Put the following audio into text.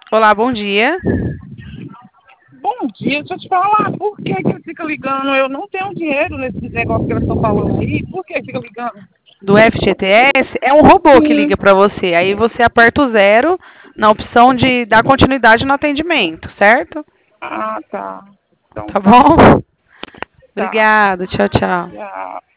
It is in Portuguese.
Olá, bom dia. Bom dia, deixa eu te falar, por que fica ligando? Eu não tenho dinheiro nesse negócio que elas estão falando aí, por que fica ligando? Do FGTS é um robô que Sim. liga para você. Aí você aperta o zero na opção de dar continuidade no atendimento, certo? Ah, tá. Então Tá tá, bom? tá. Obrigada. Tchau, tchau. Já.